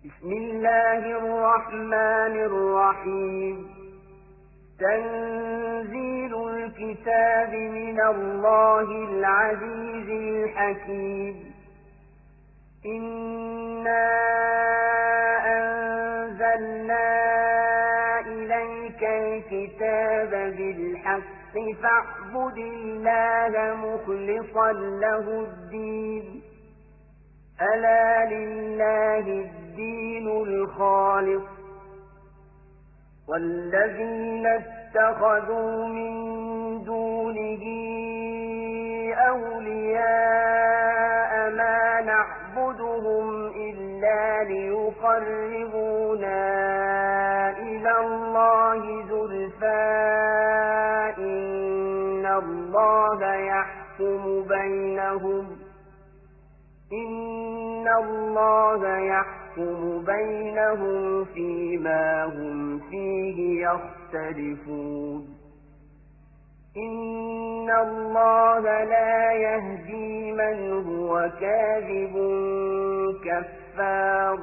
بسم الله الرحمن الرحيم تنزيل الكتاب من الله العزيز الحكيم إنا أنزلنا إليك الكتاب بالحق فاعبد الله مخلصا له الدين ألا لله الدين الخالص والذين اتخذوا من دونه أولياء ما نعبدهم إلا ليقربونا إلى الله زلفى إن الله يحكم بينهم فيما هم فيه يختلفون إن الله لا يهدي من هو كاذب كفار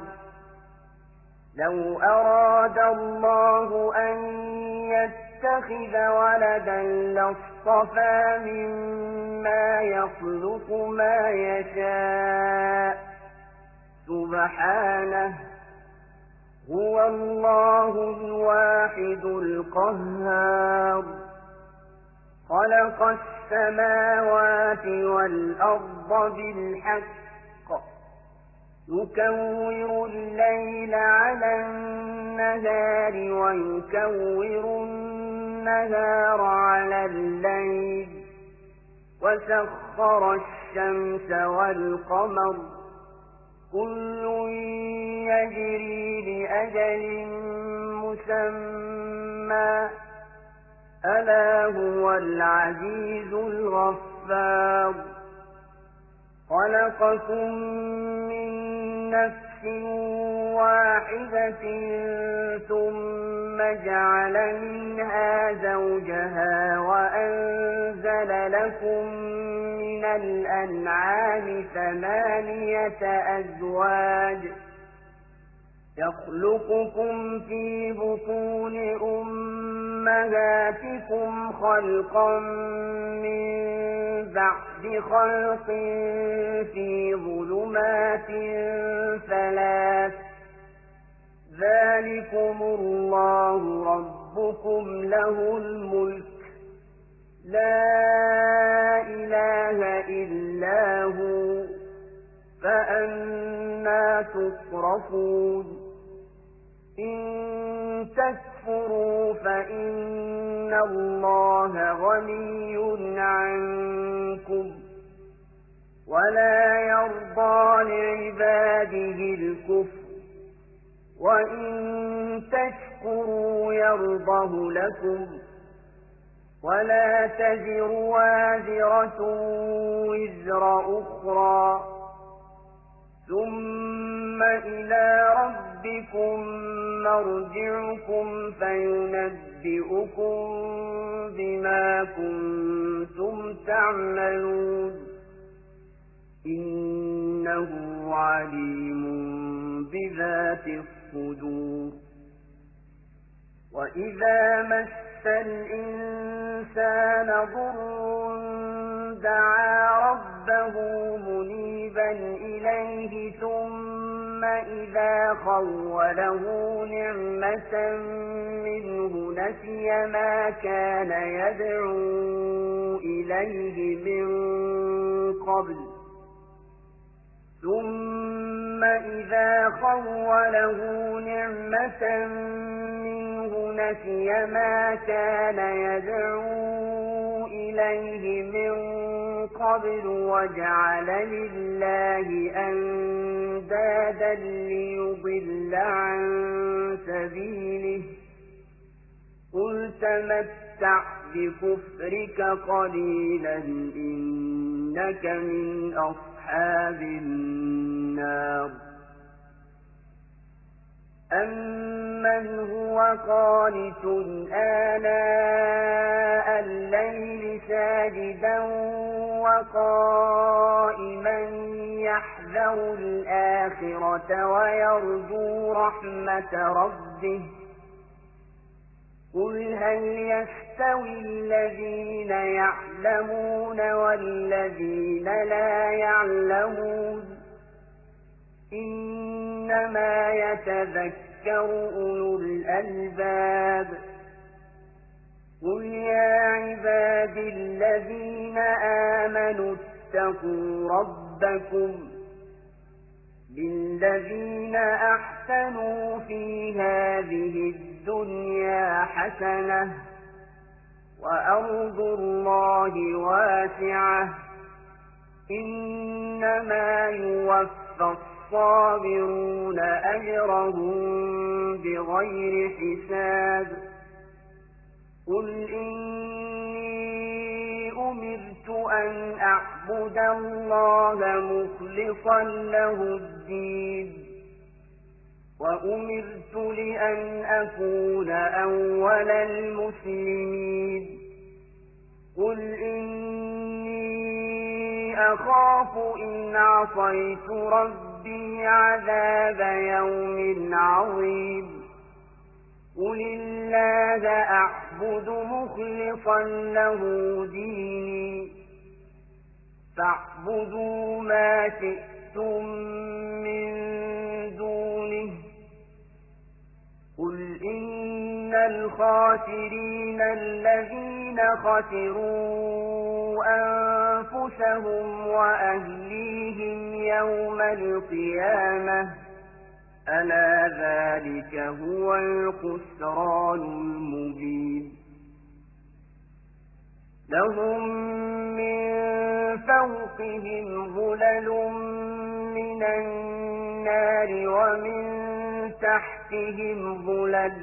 لو أراد الله أن يتخذ ولدا لاصطفى مما يخلق ما يشاء سبحانه هو الله الواحد القهار خلق السماوات والأرض بالحق يكور الليل على النهار ويكور النهار على الليل وسخر الشمس والقمر كل يجري لأجل مسمى ألا هو العزيز الغفار خلقكم من نفس واحدة ثم جعل منها زوجها وأنزل لكم من الأنعام 8 أزواج يخلقكم في بطون أمهاتكم خلقا من بعد خلق في ظلمات 3 ذلكم الله ربكم له الملك لا إله إلا هو فأنى تصرفون إن تكفروا فإن الله غني عنكم ولا يرضى لعباده الكفر وإن تشكروا يرضه لكم ولا تزر وازرة وزر أخرى ثم إلى ربكم مرجعكم فينبئكم بما كنتم تعملون إنه عليم بذات الصدور وإذا مس الإنسان ضر دعا ربه منيبا إليه ثم إذا خوله نعمة منه نسي ما كان يدعو إليه من قبل ثم إذا خوله نعمة منه نسي ما كان يدعو إليه من قبل وجعل لله أندادا ليضل عن سبيله قل تمتع بكفرك قليلا إنك من أصحاب النار أمن هو قانت آناء الليل ساجدا وقائما يحذر ويخشوا الآخرة ويرجوا رحمة ربه قل هل يستوي الذين يعلمون والذين لا يعلمون إنما يتذكر أولو الألباب قل يا عباد الذين آمنوا اتقوا ربكم للذين أحسنوا في هذه الدنيا حسنة وأرض الله واسعة إنما يوفى الصابرون أجرهم بغير حساب قل إني أمرت أن أعبد الله مخلصا له الدين وأمرت لأن أكون أول المسلمين قل إني أخاف إن عصيت ربي عذاب يوم عظيم قل الله أعبد مخلصا له ديني فاعبدوا ما شئتم من دونه قل إن الخاسرين الذين خسروا أنفسهم وأهليهم يوم القيامة ألا ذلك هو الخسران المبين لهم من فوقهم ظلل من النار ومن تحتهم ظلل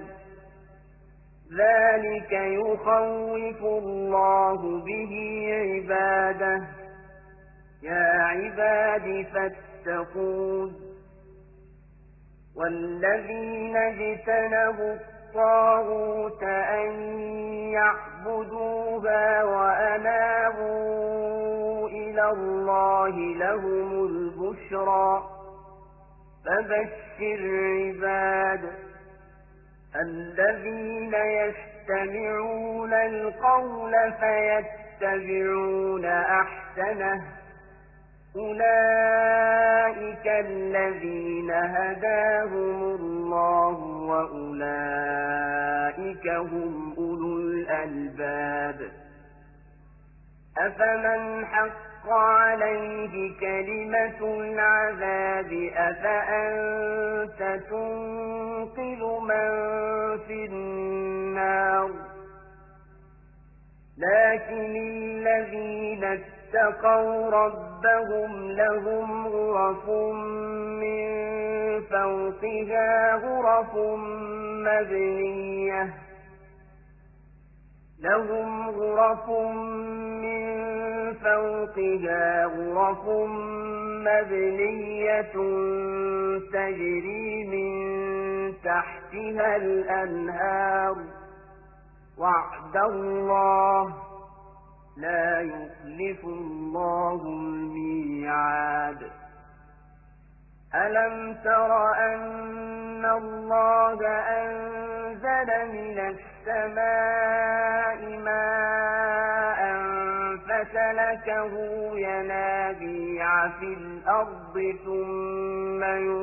ذلك يخوف الله به عباده يا عباد فاتقون والذين اجتنبوا الطاغوت أن يعبدوها وأنابوا إلى الله لهم البشرى فبشر عباد الذين يستمعون القول فيتبعون أحسنه أولئك الذين هداهم الله وأولئك هم أولو الألباب أفمن حق عليه كلمة العذاب أفأنت تنقذ من في النار لكن الذين اتقوا ربهم لهم غرف من فوقها غرف مبنية لهم غرف من فوقها غرف مبنية تجري من تحتها الأنهار وعد الله لا يخلف الله الميعاد ألم تر أن الله أنزل من السماء ماء فسلكه ينابيع في الأرض ثم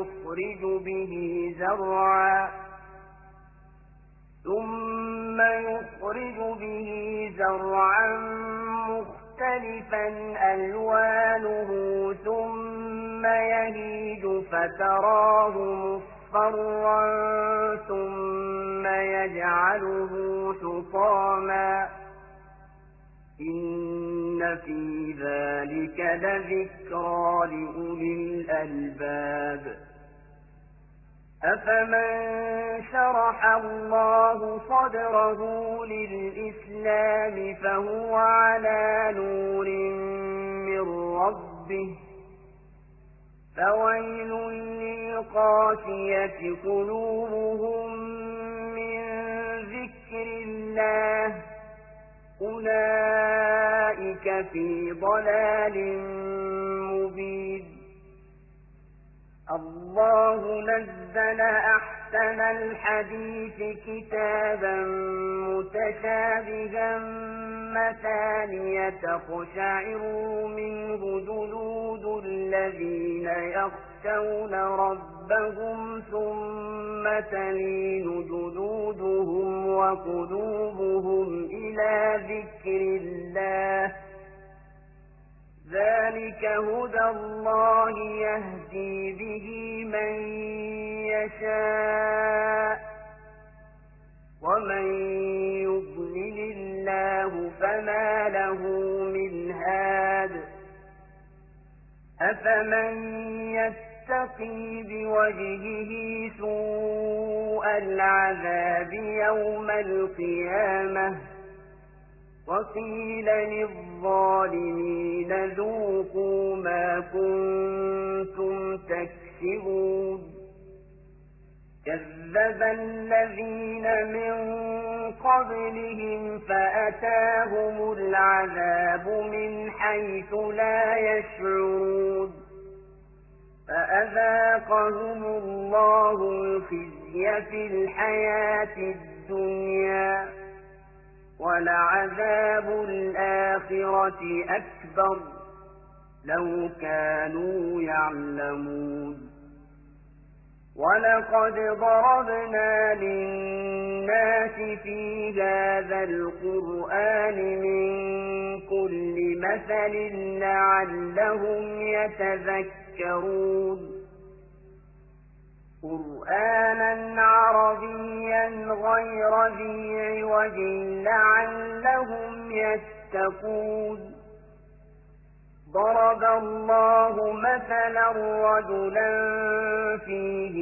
يخرج به زرعا مختلفا ألوانه ثم يهيج فتراه مصفرا ثم يجعله حطاما إن في ذلك لذكرى لأولي الألباب أفمن شرح الله صدره للإسلام فهو على نور من ربه فويل للقاسية قلوبهم من ذكر الله أولئك في ضلال مبين الله نزل أحسن الحديث كتابا متشابها مثانية تقشعر منه جلود الذين يخشون ربهم ثم تلين جلودهم وقلوبهم إلى ذكر الله ذلك هدى الله يهدي به من يشاء ومن يضلل الله فما له من هاد أفمن يتقي بوجهه سوء العذاب يوم القيامة وقيل للظالمين ذوقوا ما كنتم تكسبون كذب الذين من قبلهم فأتاهم العذاب من حيث لا يشعرون فأذاقهم الله الخزي في الحياة الدنيا ولعذاب الآخرة أكبر لو كانوا يعلمون ولقد ضربنا للناس في هذا القرآن من كل مثل لعلهم يتذكرون قرآنا عربيا غير ذي عوج لعلهم يتقون ضرب الله مثلا رجلا فيه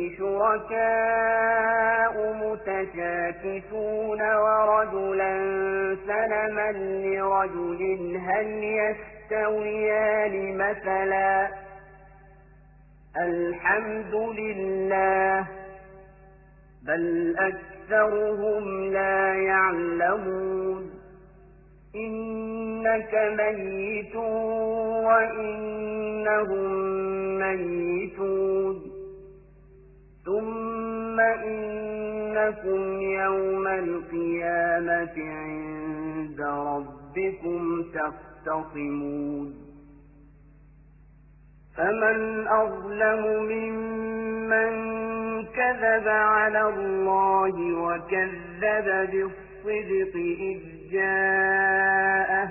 شركاء متشاكسون ورجلا سلما لرجل هل يستويان مثلا الحمد لله بل أكثرهم لا يعلمون إنك ميت وإنهم ميتون ثم إنكم يوم القيامة عند ربكم تختصمون فمن أظلم ممن كذب على الله وكذب بالصدق إذ جاءه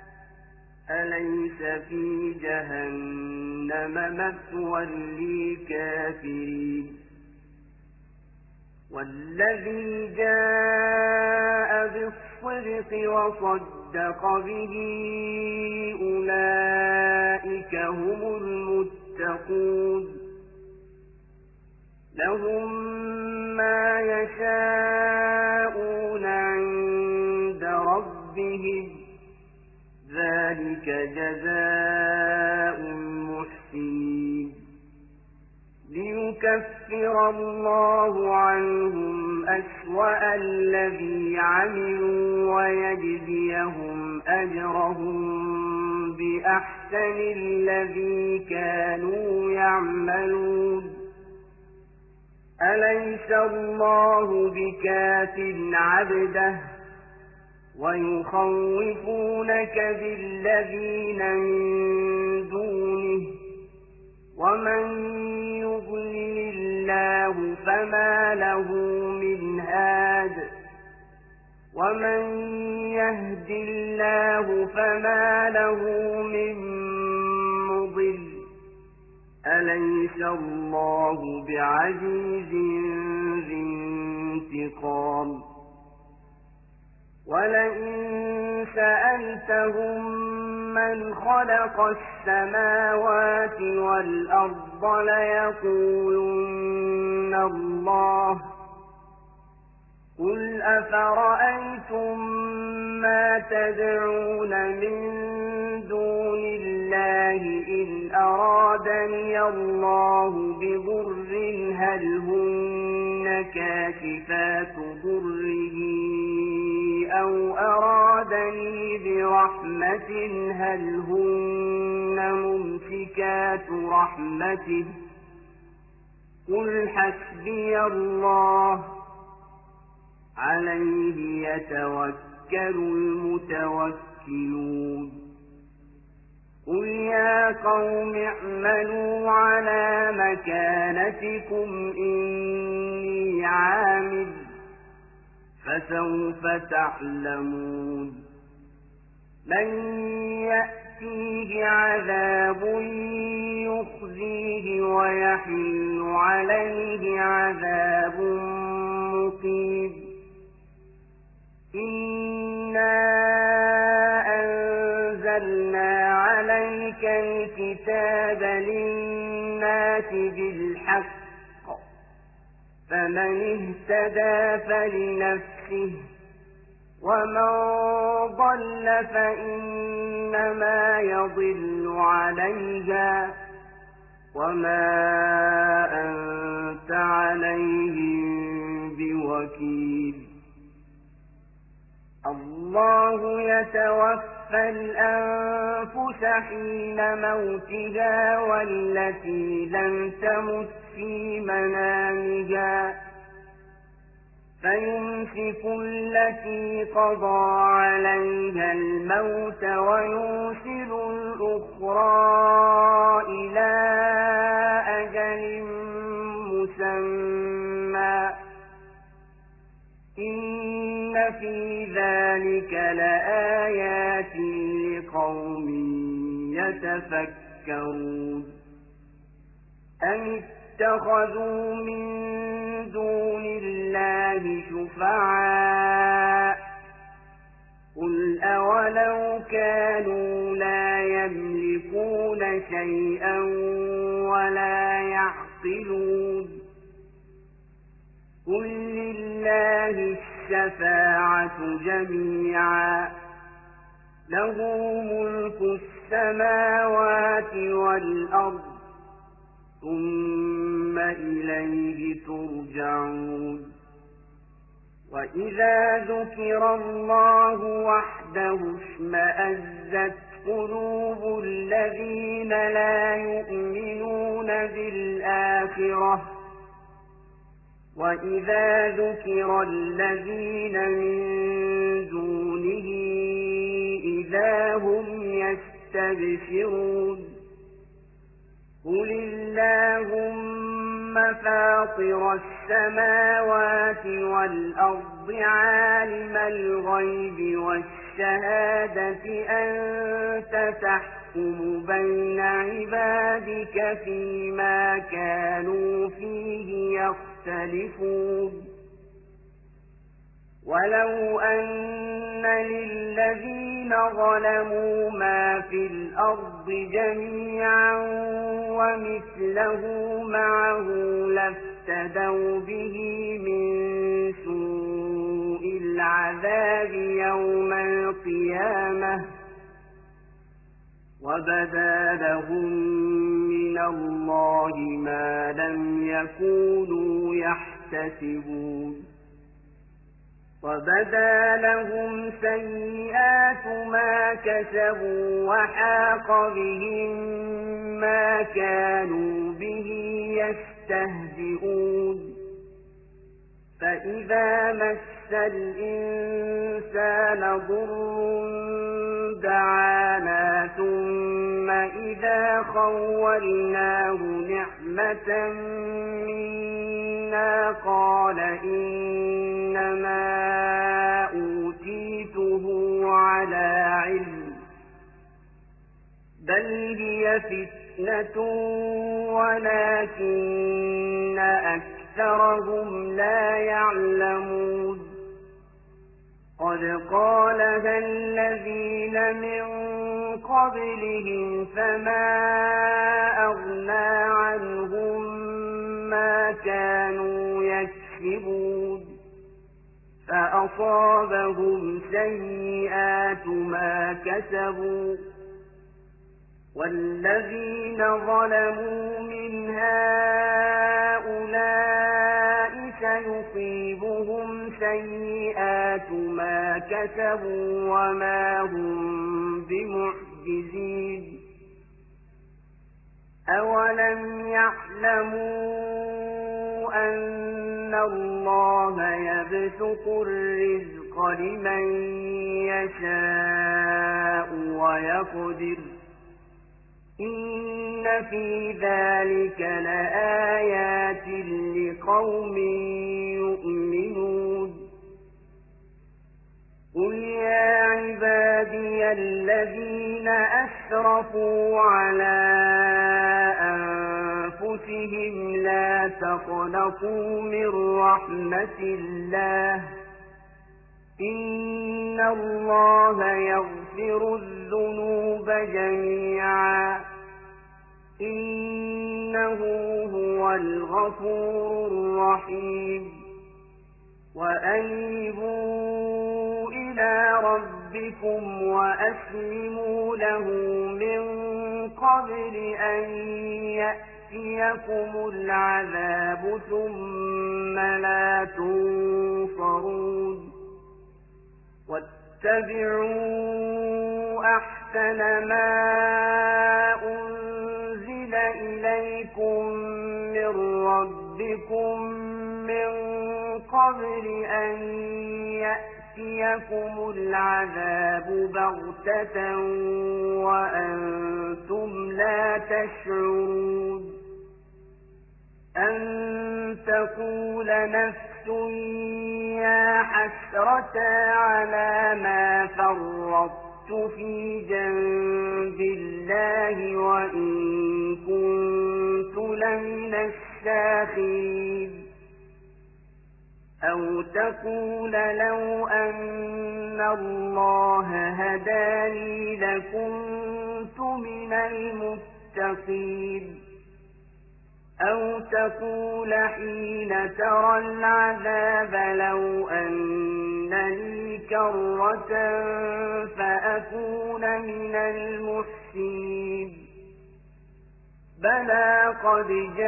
أليس في جهنم مثوى للكافرين والذي جاء بالصدق وصدق به أولئك هم المتقون لهم ما يشاءون عند ربهم ذلك جزاء المحسنين ليكفر الله عنهم أسوأ الذي عملوا ويجزيهم أجرهم بأحسن الذي كانوا يعملون أليس الله بكاف عبده ويخوفونك بالذين من دونه ومن يضلل الله فما له من هاد ومن يهد الله فما له من مضل أليس الله بعزيز ذي انتقام ولئن سألتهم من خلق السماوات والأرض ليقولن الله قل أفرأيتم ما تدعون من دون الله إن أرادني الله بضر هل هن كاشفات ضره أو أرادني برحمة هل هن ممسكات رحمته قل حسبي الله عليه يتوكل المتوكلون قل يا قوم اعملوا على مكانتكم إني عامل فسوف تعلمون من يأتيه عذاب يخزيه ويحل عليه عذاب مقيم إنا أنزلنا عليك الكتاب للناس بالحق فمن اهتدى فلنفسه ومن ضل فإنما يضل عليها وما أنت عليهم بوكيل الله يتوفى الأنفس حين موتها والتي لم تمت في منامها فيمسك التي قضى عليها الموت ويرسل الأخرى إلى أجل مسمى إن في ذلك لآيات لقوم يتفكرون أم اتخذوا من دون الله شفعاء قل أولو كانوا لا يملكون شيئا ولا يعقلون قل لله الشفاعة جميعا له ملك السماوات والأرض ثم إليه ترجعون وإذا ذكر الله وحده اشمأزت قلوب الذين لا يؤمنون بالآخرة وإذا ذكر الذين من دونه إذا هم يستبشرون قل اللهم فاطر السماوات والأرض عالم الغيب والشهادة أنت تحكم بين عبادك فيما كانوا فيه يختلفون ولو أن للذين ظلموا ما في الأرض جميعا ومثله معه لافتدوا به من سوء العذاب يوم القيامة وبدا لهم من الله ما لم يكونوا يحتسبون وبدا لهم سيئات ما كسبوا وحاق بهم ما كانوا به يستهزئون فإذا مس الإنسان ضر دعانا ثم إذا خولناه نعمة منا قال إنما أوتيته على علم بل هي فتنة ولكن أكثرهم لا يعلمون قد قالها الذين من قبلهم فما أغنى عنهم ما كانوا يكسبون فأصابهم سيئات ما كسبوا والذين ظلموا من هؤلاء سيصيبهم سيئات ما كسبوا وما هم بمعجزين أولم يعلموا أن الله يبسط الرزق لمن يشاء ويقدر إن في ذلك لآيات لقوم يؤمنون قل يا عبادي الذين أسرفوا على أنفسهم لا تقنطوا من رحمة الله إن الله يغفر الذنوب جميعا إنه هو الغفور الرحيم وأنيبوا إلى ربكم وأسلموا له من قبل أن يأتيكم العذاب ثم لا تنصرون واتبعوا أحسن ما أنزل إليكم من ربكم من قبل أن يأتيكم العذاب بغتة وأنتم لا تشعرون أن تقول نفس يا حسرة على ما فرطت في جنب الله وإن كنت لمن الساخرين أو تقول لو أن الله هداني لكنت من المتقين أو تقول حين ترى العذاب لو أن لي كرة فأكون من المحسنين بلى قد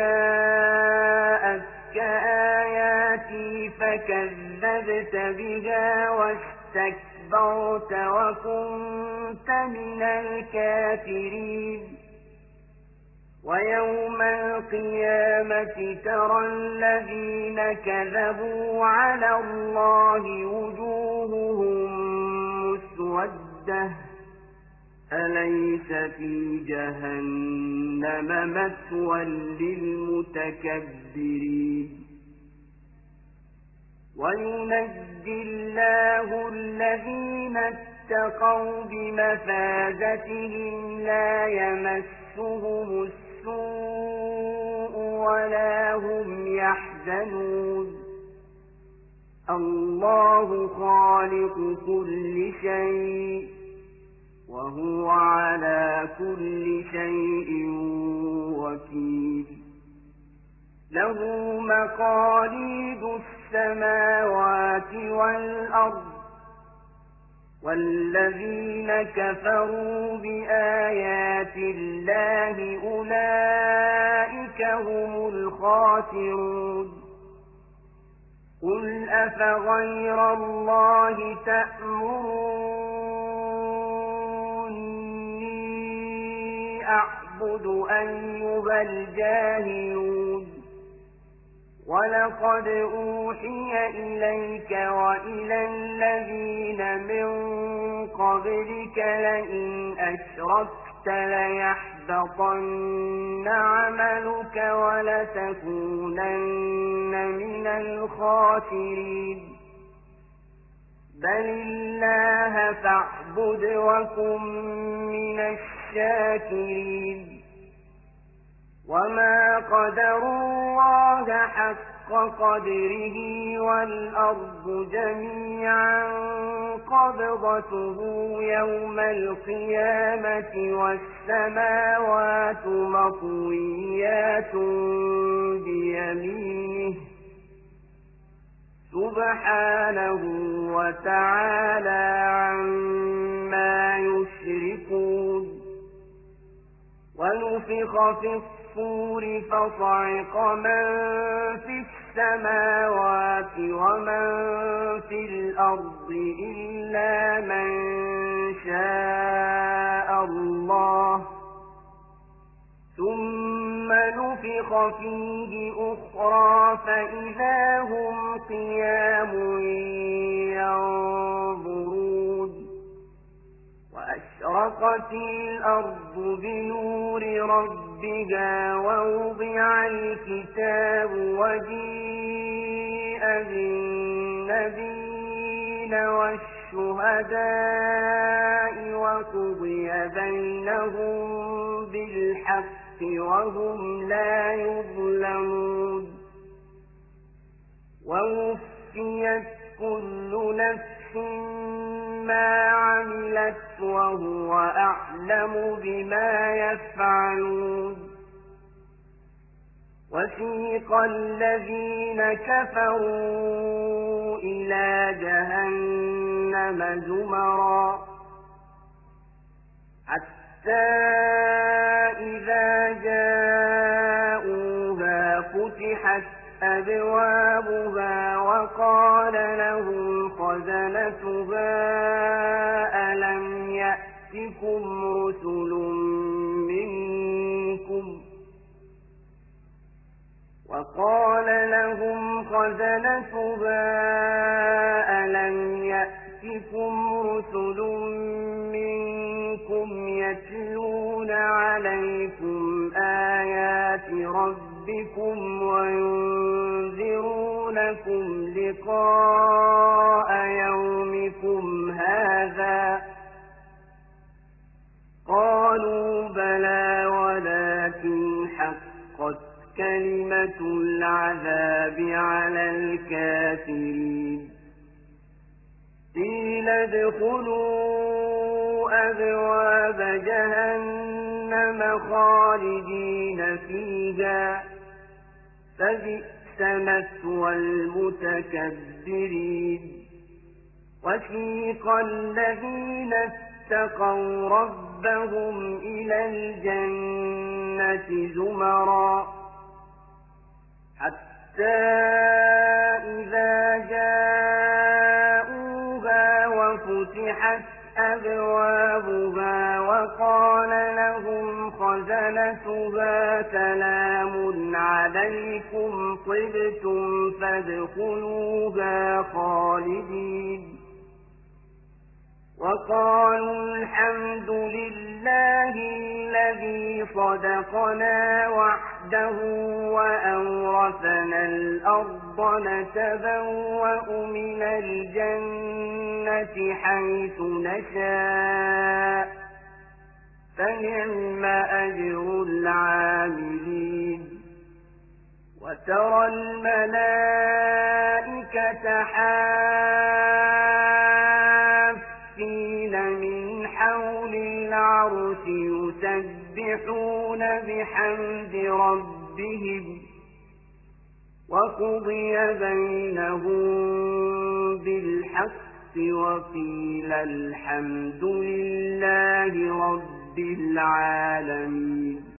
جاءتك آياتي فكذبت بها واستكبرت وكنت من الكافرين ويوم القيامة ترى الذين كذبوا على الله وجوههم مسودة أليس في جهنم مثوى للمتكبرين وينجي الله الذين اتقوا بمفازتهم لا يمسهم السوء ولا هم يحزنون الله خالق كل شيء وهو على كل شيء وكيل له مقاليد السماوات والأرض والذين كفروا بآيات الله أولئك هم الخاسرون قل أفغير الله تأمروني أعبد أيها الجاهلون ولقد أوحي إليك وإلى الذين من قبلك لئن أشركت ليحبطن عملك ولتكونن من الخاسرين بل الله فاعبد وكن من الشاكرين وما قدروا الله حق قدره والأرض جميعا قبضته يوم القيامة والسماوات مطويات بيمينه سبحانه وتعالى عما يشركون ونفخ في الصور فصعق من في السماوات ومن في الأرض إلا من شاء الله ثم نفخ ونفخ فيه أخرى فإذا هم قيام ينظرون وأشرقت الأرض بنور ربها ووضع الكتاب وجيء بالنبيين والشهداء وقضي بينهم بالحق وهم لا يظلمون ووفيت كل نفس ما عملت وهو أعلم بما يفعلون وسيق الذين كفروا إلى جهنم زمرا حتى إذا جاءوها فتحت أبوابها وقال لهم خزنتها ألم يأتكم رسل منكم يتلون عليكم آيات ربكم وينذرونكم لقاء يومكم هذا قالوا بلى ولكن حقت كلمة العذاب على الكافرين قيل ادخلوا أبواب جهنم خالدين فيها فبئس مثوى المتكبرين وسيق الذين اتقوا ربهم إلى الجنة زمرا حتى إذا جاءوها وفتحت أبوابها وقال لهم خزنتها سلام عليكم طبتم فادخلوها خالدين وقالوا الحمد لله الذي صدقنا وعده وأورثنا الأرض نتبوأ من الجنة حيث نشاء فنعم أجر العاملين وترى الملائكة حافين من حول العرش يسبحون بحمد ربهم وقضي بينهم بالحق وقيل الحمد لله رب العالمين